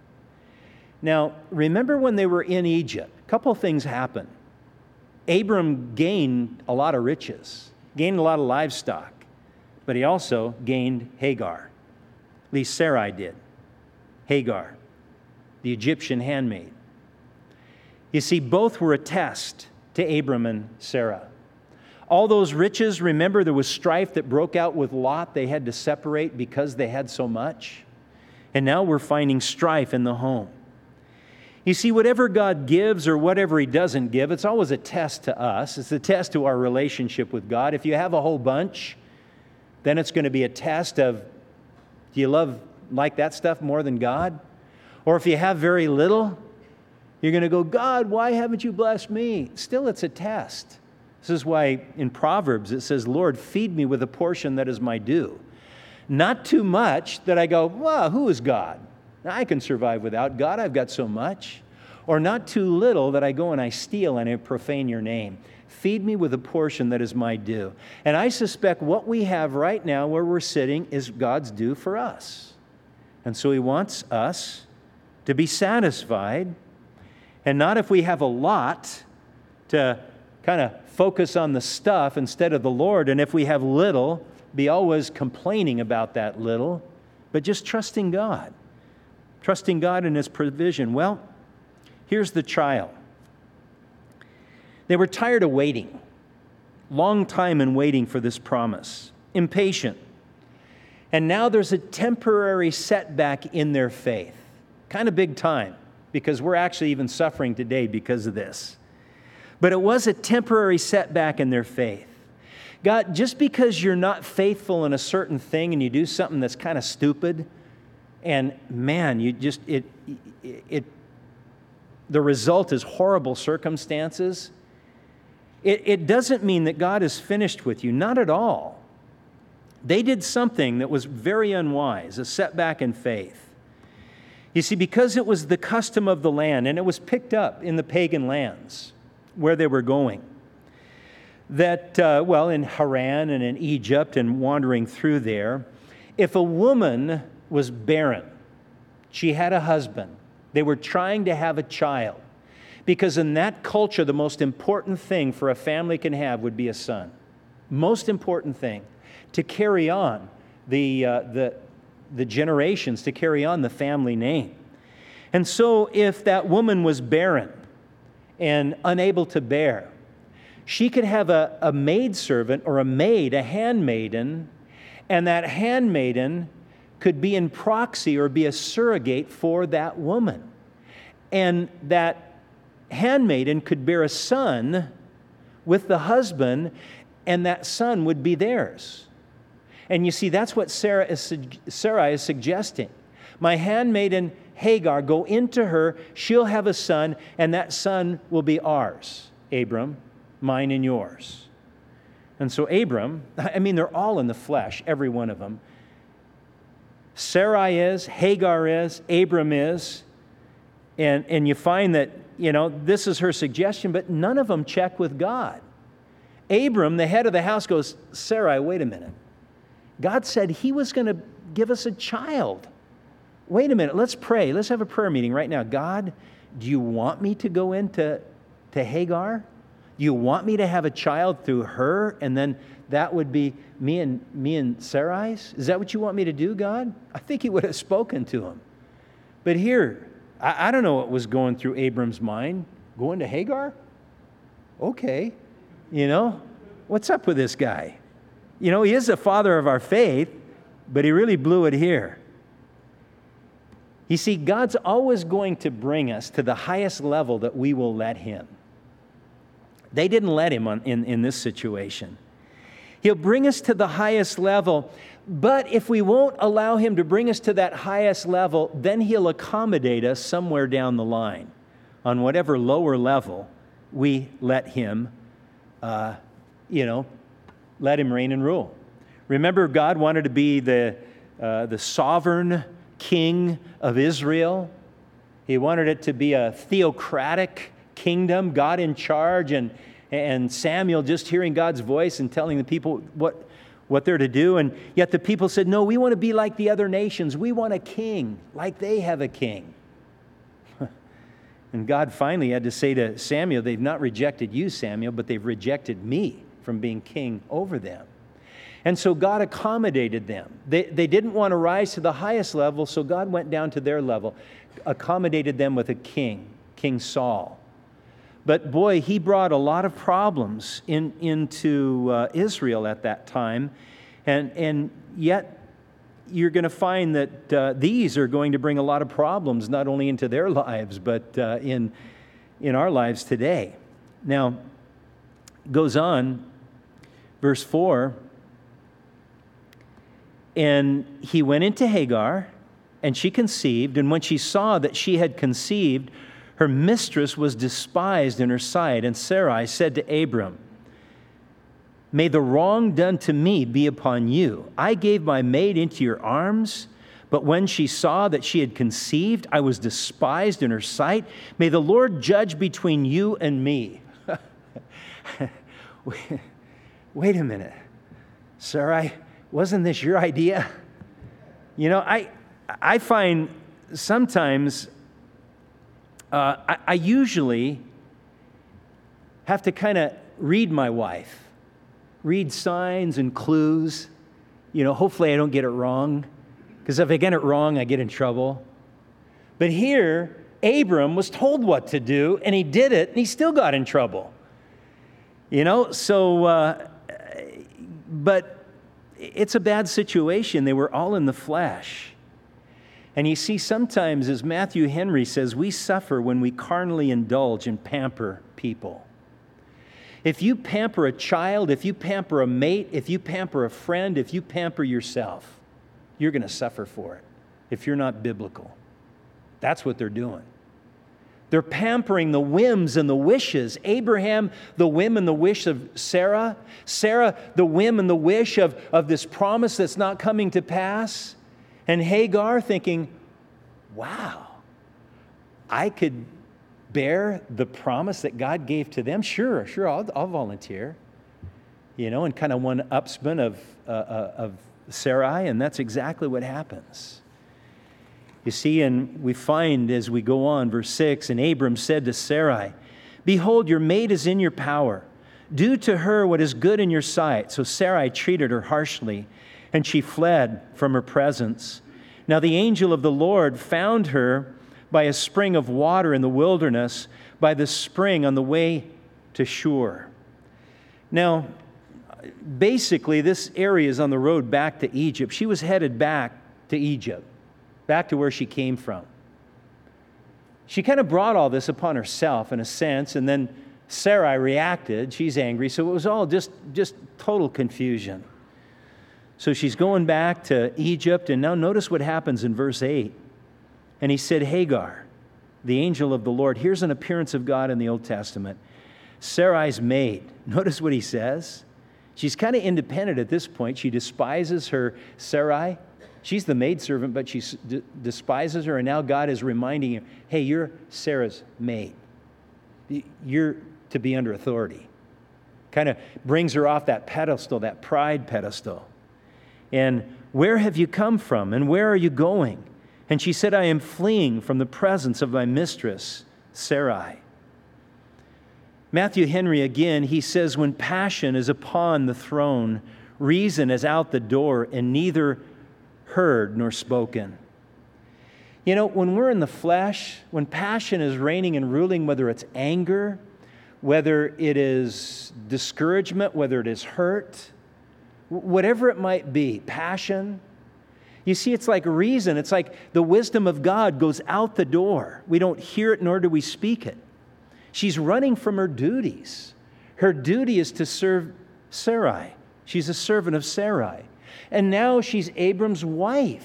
A: Now, remember when they were in Egypt, a couple things happened. Abram gained a lot of riches, gained a lot of livestock, but he also gained Hagar. At least Sarai did. Hagar, the Egyptian handmaid. You see, both were a test to Abram and Sarah. All those riches, remember there was strife that broke out with Lot. They had to separate because they had so much. And now we're finding strife in the home. You see, whatever God gives or whatever he doesn't give, it's always a test to us. It's a test to our relationship with God. If you have a whole bunch, then it's going to be a test of, do you like that stuff more than God? Or if you have very little, you're going to go, God, why haven't you blessed me? Still, it's a test. This is why in Proverbs it says, Lord, feed me with a portion that is my due. Not too much that I go, well, who is God? I can survive without God. I've got so much. Or not too little that I go and I steal and I profane your name. Feed me with a portion that is my due. And I suspect what we have right now where we're sitting is God's due for us. And so he wants us to be satisfied, and not if we have a lot to kind of focus on the stuff instead of the Lord. And if we have little, be always complaining about that little, but just trusting God. Trusting God in his provision. Well, here's the trial. They were tired of waiting. Long time in waiting for this promise. Impatient. And now there's a temporary setback in their faith. Kind of big time, because we're actually even suffering today because of this. But it was a temporary setback in their faith. God, just because you're not faithful in a certain thing and you do something that's kind of stupid, and man, the result is horrible circumstances, it doesn't mean that God is finished with you. Not at all. They did something that was very unwise, a setback in faith. You see, because it was the custom of the land, and it was picked up in the pagan lands where they were going, that, in Haran and in Egypt and wandering through there, if a woman was barren, she had a husband, they were trying to have a child, because in that culture, the most important thing for a family can have would be a son. Most important thing, to carry on the generations, to carry on the family name. And so if that woman was barren and unable to bear, she could have a maidservant or a maid, a handmaiden, and that handmaiden could be in proxy or be a surrogate for that woman. And that handmaiden could bear a son with the husband, and that son would be theirs. And you see, that's what Sarai is suggesting. My handmaiden Hagar, go into her, she'll have a son, and that son will be ours, Abram, mine and yours. And so Abram, they're all in the flesh, every one of them. Sarai is, Hagar is, Abram is, and you find that, this is her suggestion, but none of them check with God. Abram, the head of the house, goes, Sarai, wait a minute. God said He was going to give us a child. Wait a minute, let's pray. Let's have a prayer meeting right now. God, do you want me to go into Hagar? Do you want me to have a child through her, and then that would be me and Sarai's? Is that what you want me to do, God? I think He would have spoken to him. But here, I don't know what was going through Abram's mind. Going to Hagar? Okay. What's up with this guy? He is the father of our faith, but he really blew it here. You see, God's always going to bring us to the highest level that we will let Him. They didn't let Him in this situation. He'll bring us to the highest level, but if we won't allow Him to bring us to that highest level, then He'll accommodate us somewhere down the line on whatever lower level we let Him, let Him reign and rule. Remember, God wanted to be the sovereign king of Israel. He wanted it to be a theocratic kingdom, God in charge, and Samuel just hearing God's voice and telling the people what they're to do. And yet the people said, no, we want to be like the other nations. We want a king, like they have a king. And God finally had to say to Samuel, they've not rejected you, Samuel, but they've rejected me from being king over them. And so God accommodated them. They didn't want to rise to the highest level, so God went down to their level, accommodated them with a king, King Saul. But boy, he brought a lot of problems into Israel at that time. And yet you're going to find that these are going to bring a lot of problems, not only into their lives, but in our lives today. Now, goes on, verse 4, and he went into Hagar, and she conceived, and when she saw that she had conceived, her mistress was despised in her sight. And Sarai said to Abram, may the wrong done to me be upon you. I gave my maid into your arms, but when she saw that she had conceived, I was despised in her sight. May the Lord judge between you and me. Wait a minute. Sarai, wasn't this your idea? I find sometimes I usually have to kind of read my wife, read signs and clues. Hopefully I don't get it wrong, because if I get it wrong, I get in trouble. But here, Abram was told what to do, and he did it, and he still got in trouble. But it's a bad situation. They were all in the flesh. And you see, sometimes, as Matthew Henry says, we suffer when we carnally indulge and pamper people. If you pamper a child, if you pamper a mate, if you pamper a friend, if you pamper yourself, you're going to suffer for it if you're not biblical. That's what they're doing. They're pampering the whims and the wishes. Abraham, the whim and the wish of Sarah. Sarah, the whim and the wish of this promise that's not coming to pass. And Hagar thinking, wow, I could bear the promise that God gave to them. Sure, I'll volunteer. And kind of one upspin of Sarai, and that's exactly what happens. You see, and we find as we go on, verse 6, and Abram said to Sarai, behold, your maid is in your power. Do to her what is good in your sight. So Sarai treated her harshly, and she fled from her presence. Now the angel of the Lord found her by a spring of water in the wilderness, by the spring on the way to Shur. Now, basically, this area is on the road back to Egypt. She was headed back to Egypt, back to where she came from. She kind of brought all this upon herself in a sense, and then Sarai reacted. She's angry, so it was all just total confusion. So she's going back to Egypt, and now notice what happens in verse 8. And he said, Hagar, the angel of the Lord, here's an appearance of God in the Old Testament, Sarai's maid. Notice what he says. She's kind of independent at this point. She despises her Sarai. She's the maidservant, but she despises her, and now God is reminding you, hey, you're Sarah's maid. You're to be under authority. Kind of brings her off that pedestal, that pride pedestal. And where have you come from, and where are you going? And she said, I am fleeing from the presence of my mistress, Sarai. Matthew Henry, again, he says, when passion is upon the throne, reason is out the door, and neither heard nor spoken. You know, when we're in the flesh, when passion is reigning and ruling, whether it's anger, whether it is discouragement, whether it is hurt, whatever it might be, passion, you see, it's like reason. It's like the wisdom of God goes out the door. We don't hear it, nor do we speak it. She's running from her duties. Her duty is to serve Sarai. She's a servant of Sarai. And now she's Abram's wife,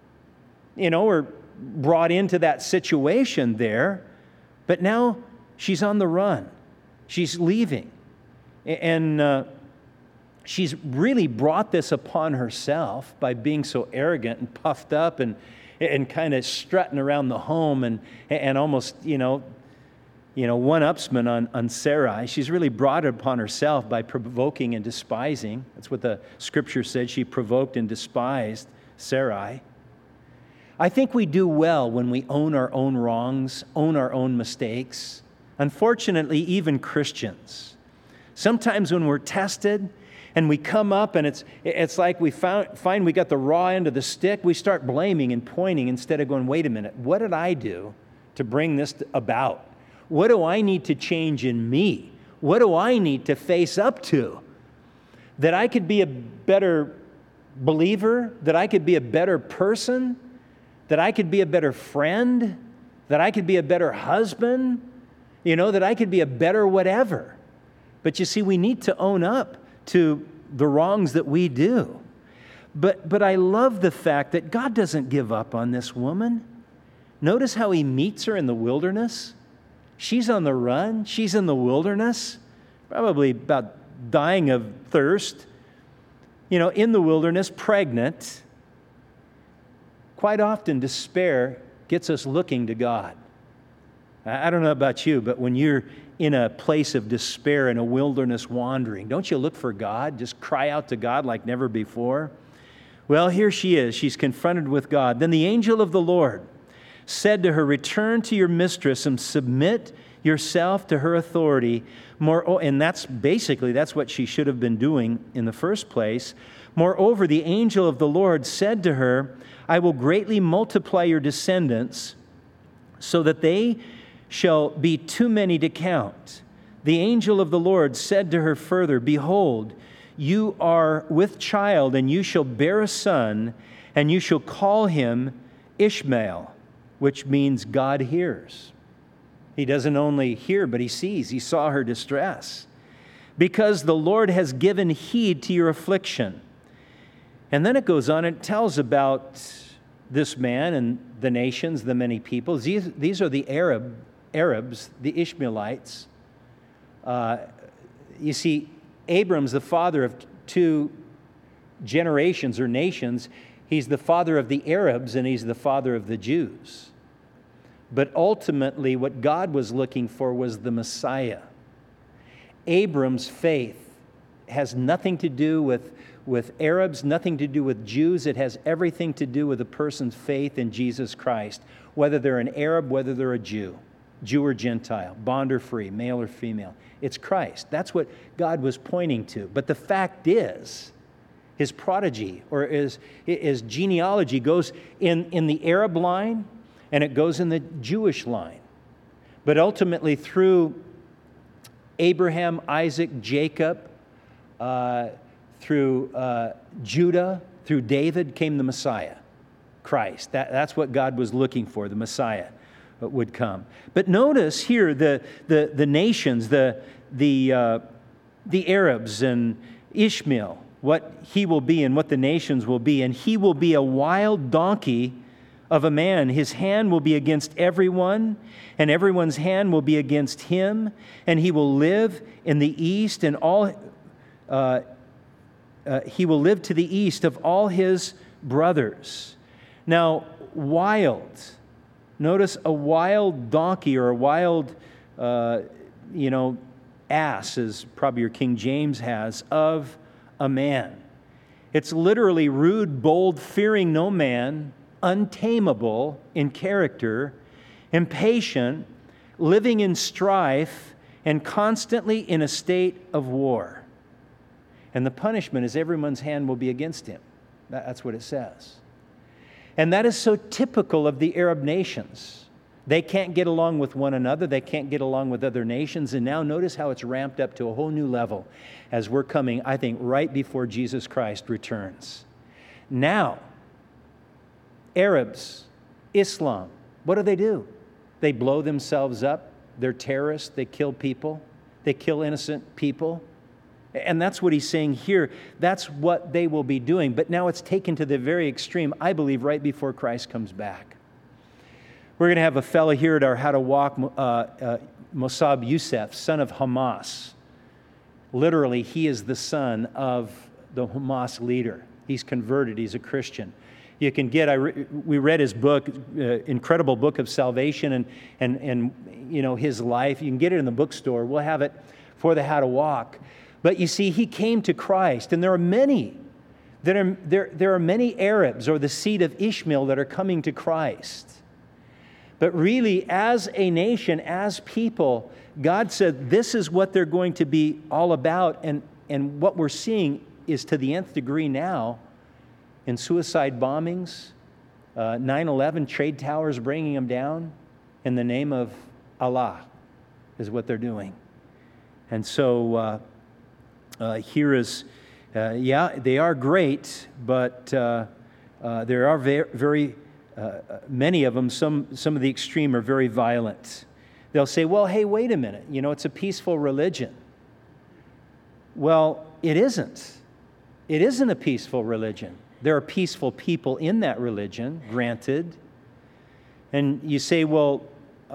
A: or brought into that situation there. But now she's on the run. She's leaving. And she's really brought this upon herself by being so arrogant and puffed up and kind of strutting around the home and almost, one-upsman on Sarai. She's really brought it upon herself by provoking and despising. That's what the scripture said. She provoked and despised Sarai. I think we do well when we own our own wrongs, own our own mistakes. Unfortunately, even Christians. Sometimes when we're tested and we come up and it's like we find we got the raw end of the stick, we start blaming and pointing instead of going, wait a minute, what did I do to bring this about? What do I need to change in me? What do I need to face up to? That I could be a better believer, that I could be a better person, that I could be a better friend, that I could be a better husband, that I could be a better whatever. But you see, we need to own up to the wrongs that we do. But I love the fact that God doesn't give up on this woman. Notice how he meets her in the wilderness. She's on the run. She's in the wilderness, probably about dying of thirst, in the wilderness, pregnant. Quite often, despair gets us looking to God. I don't know about you, but when you're in a place of despair, in a wilderness wandering, don't you look for God? Just cry out to God like never before? Well, here she is. She's confronted with God. Then the angel of the Lord said to her, return to your mistress and submit yourself to her authority. And that's what she should have been doing in the first place. Moreover, the angel of the Lord said to her, I will greatly multiply your descendants so that they shall be too many to count. The angel of the Lord said to her further, behold, you are with child, and you shall bear a son, and you shall call him Ishmael, which means God hears. He doesn't only hear, but he sees. He saw her distress. Because the Lord has given heed to your affliction. And then it goes on, it tells about this man and the nations, the many peoples. These are the Arabs, the Ishmaelites. You see, Abram's the father of two generations or nations. He's the father of the Arabs and he's the father of the Jews. But ultimately, what God was looking for was the Messiah. Abram's faith has nothing to do with Arabs, nothing to do with Jews. It has everything to do with a person's faith in Jesus Christ, whether they're an Arab, whether they're a Jew or Gentile, bond or free, male or female. It's Christ. That's what God was pointing to. But the fact is, his prodigy or his genealogy goes in the Arab line and it goes in the Jewish line. But ultimately through Abraham, Isaac, Jacob, through Judah, through David, came the Messiah, Christ. That's what God was looking for, the Messiah would come. But notice here the nations, the Arabs and Ishmael, what he will be and what the nations will be. And he will be a wild donkey of a man. His hand will be against everyone, and everyone's hand will be against him. And he will live in the east, and he will live to the east of all his brothers. Now, wild. Notice a wild donkey or a wild, ass, as probably your King James has, of a man. It's literally rude, bold, fearing no man, untamable in character, impatient, living in strife, and constantly in a state of war. And the punishment is everyone's hand will be against him. That's what it says. And that is so typical of the Arab nations. They can't get along with one another. They can't get along with other nations. And now notice how it's ramped up to a whole new level as we're coming, I think, right before Jesus Christ returns. Now, Arabs, Islam, what do? They blow themselves up. They're terrorists. They kill people. They kill innocent people. And that's what he's saying here. That's what they will be doing. But now it's taken to the very extreme, I believe, right before Christ comes back. We're going to have a fellow here at our How to Walk, Mossab Youssef, son of Hamas. Literally, he is the son of the Hamas leader. He's converted. He's a Christian. You can get, we read his book, incredible book of salvation and his life. You can get it in the bookstore. We'll have it for the How to Walk. But you see, he came to Christ, and there are many. There are many Arabs or the seed of Ishmael that are coming to Christ. But really, as a nation, as people, God said this is what they're going to be all about. And what we're seeing is to the nth degree now in suicide bombings, 9/11, trade towers bringing them down in the name of Allah is what they're doing. And so here is, they are great, but there are very many of them, some of the extreme are very violent. They'll say, well, hey, wait a minute, it's a peaceful religion. Well, it isn't. It isn't a peaceful religion. There are peaceful people in that religion, granted. And you say, well,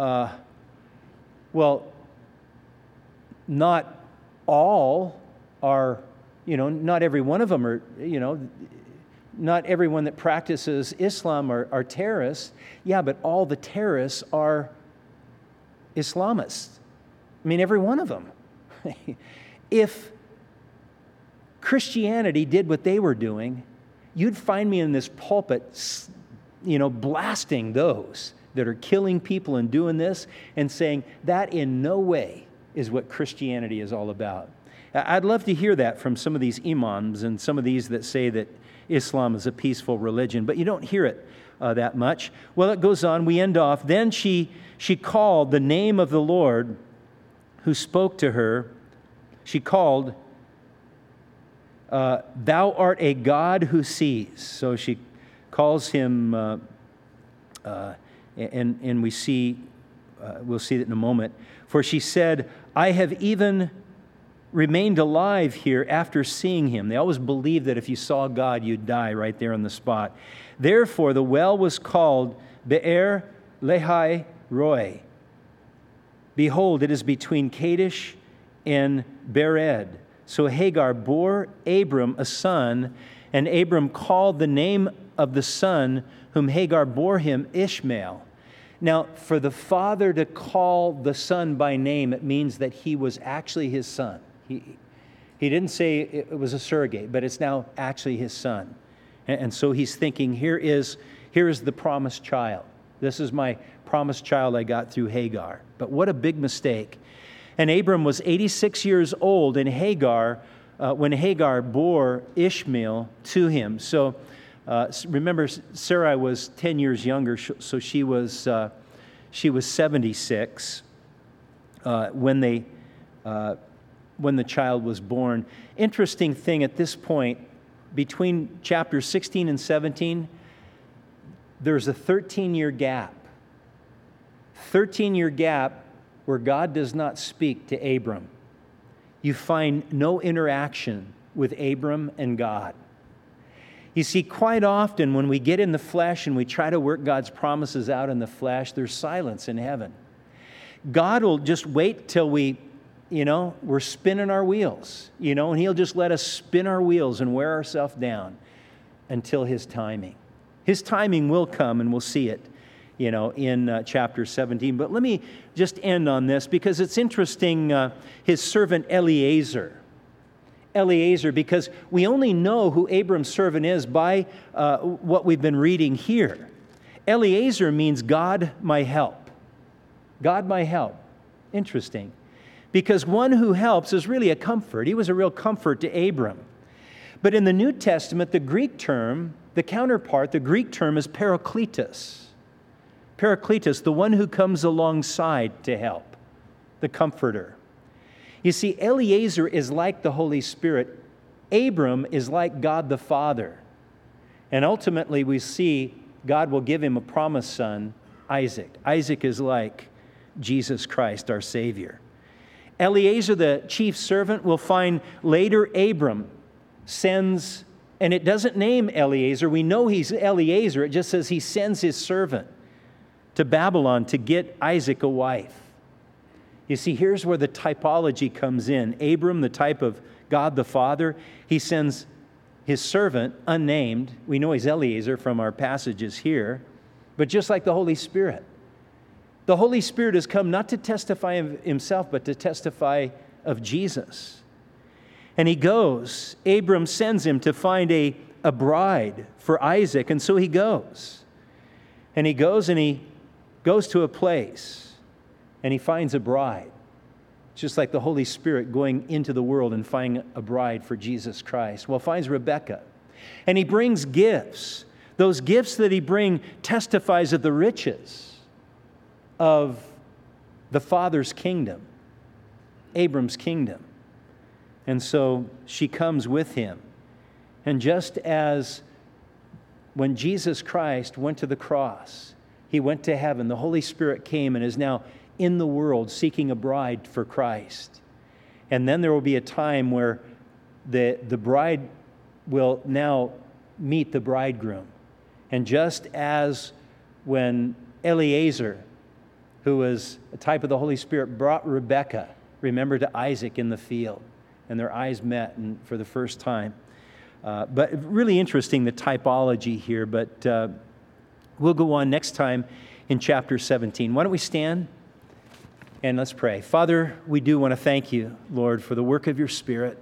A: not all are, not every one of them are, not everyone that practices Islam are terrorists. Yeah, but all the terrorists are Islamists. I mean, every one of them. If Christianity did what they were doing, you'd find me in this pulpit, blasting those that are killing people and doing this and saying that in no way is what Christianity is all about. I'd love to hear that from some of these imams and some of these that say that Islam is a peaceful religion, but you don't hear it that much. Well, it goes on. We end off. Then she called the name of the Lord who spoke to her. She called, thou art a God who sees. So she calls him, and we see, we'll see that in a moment. For she said, I have even remained alive here after seeing him. They always believed that if you saw God, you'd die right there on the spot. Therefore, the well was called Be'er Lahai Roi. Behold, it is between Kadesh and Bered. So Hagar bore Abram a son, and Abram called the name of the son whom Hagar bore him Ishmael. Now, for the father to call the son by name, it means that he was actually his son. He didn't say it was a surrogate, but it's now actually his son. And so he's thinking, here is the promised child. This is my promised child I got through Hagar. But what a big mistake. And Abram was 86 years old and when Hagar bore Ishmael to him. So remember, Sarai was 10 years younger, so she was 76 when they when the child was born. Interesting thing at this point, between chapters 16 and 17, there's a 13-year gap. 13-year gap where God does not speak to Abram. You find no interaction with Abram and God. You see, quite often when we get in the flesh and we try to work God's promises out in the flesh, there's silence in heaven. God will just wait till we're spinning our wheels, and He'll just let us spin our wheels and wear ourselves down until His timing. His timing will come, and we'll see it, in chapter 17. But let me just end on this because it's interesting, his servant Eliezer, because we only know who Abram's servant is by what we've been reading here. Eliezer means God my help. God my help. Interesting. Because one who helps is really a comfort. He was a real comfort to Abram. But in the New Testament, the Greek term, the counterpart, the Greek term is parakletos. Parakletos, the one who comes alongside to help, the comforter. You see, Eliezer is like the Holy Spirit. Abram is like God the Father. And ultimately we see God will give him a promised son, Isaac. Isaac is like Jesus Christ, our Savior. Eliezer, the chief servant, will find later Abram sends, and it doesn't name Eliezer. We know he's Eliezer. It just says he sends his servant to Babylon to get Isaac a wife. You see, here's where the typology comes in. Abram, the type of God the Father, he sends his servant, unnamed. We know he's Eliezer from our passages here, but just like the Holy Spirit. The Holy Spirit has come not to testify of himself, but to testify of Jesus. And he goes, Abram sends him to find a bride for Isaac, and so he goes. And he goes to a place, and he finds a bride. Just like the Holy Spirit going into the world and finding a bride for Jesus Christ. Well, finds Rebekah. And he brings gifts. Those gifts that he brings testifies of the riches of the Father's kingdom, Abram's kingdom. And so she comes with him. And just as when Jesus Christ went to the cross, he went to heaven, the Holy Spirit came and is now in the world seeking a bride for Christ. And then there will be a time where the bride will now meet the bridegroom. And just as when Eliezer, who was a type of the Holy Spirit, brought Rebekah, remember, to Isaac in the field, and their eyes met for the first time. But really interesting, the typology here, but we'll go on next time in chapter 17. Why don't we stand and let's pray. Father, we do want to thank you, Lord, for the work of your Spirit.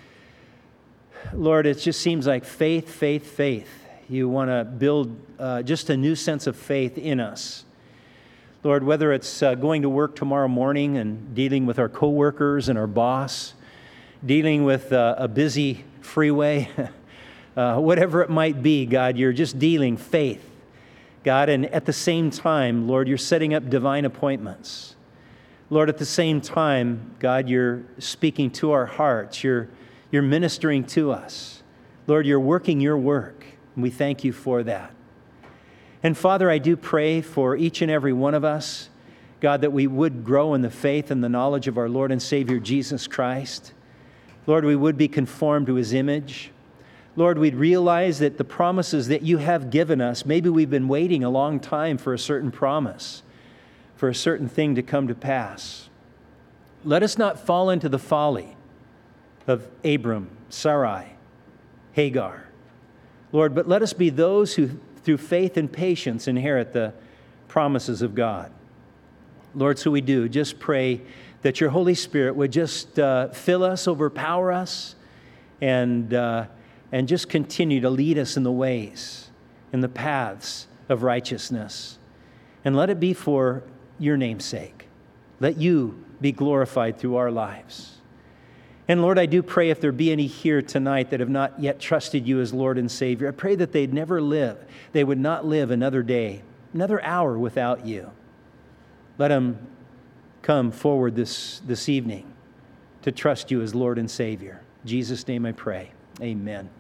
A: Lord, it just seems like faith, faith, faith. You want to build just a new sense of faith in us. Lord, whether it's going to work tomorrow morning and dealing with our coworkers and our boss, dealing with a busy freeway, whatever it might be, God, you're just dealing faith, God, and at the same time, Lord, you're setting up divine appointments. Lord, at the same time, God, you're speaking to our hearts. You're ministering to us. Lord, you're working your work, and we thank you for that. And Father, I do pray for each and every one of us, God, that we would grow in the faith and the knowledge of our Lord and Savior Jesus Christ. Lord, we would be conformed to His image. Lord, we'd realize that the promises that you have given us, maybe we've been waiting a long time for a certain promise, for a certain thing to come to pass. Let us not fall into the folly of Abram, Sarai, Hagar. Lord, but let us be those who, through faith and patience, inherit the promises of God. Lord, so we do just pray that your Holy Spirit would just fill us, overpower us, and just continue to lead us in the ways, in the paths of righteousness. And let it be for your name's sake. Let you be glorified through our lives. And Lord, I do pray if there be any here tonight that have not yet trusted you as Lord and Savior, I pray that they'd never live. They would not live another day, another hour without you. Let them come forward this evening to trust you as Lord and Savior. In Jesus' name I pray. Amen.